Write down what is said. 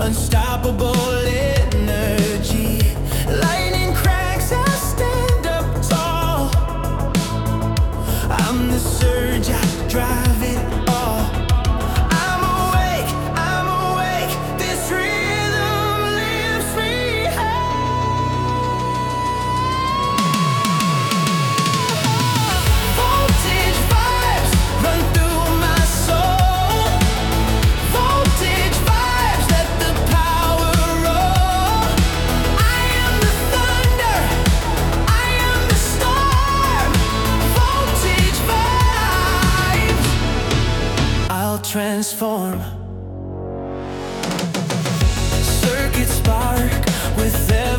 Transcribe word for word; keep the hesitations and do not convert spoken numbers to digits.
unstoppable energy. Lightning cracks, I stand up tall. I'm the surge, I drive it all. I'm awake, I'm awake, this rhythm lifts me high. Voltage vibes run through my soul. Voltage vibes, let the power roll. I am the thunder, I am the storm. Voltage vibes, I'll transform. Circuits spark with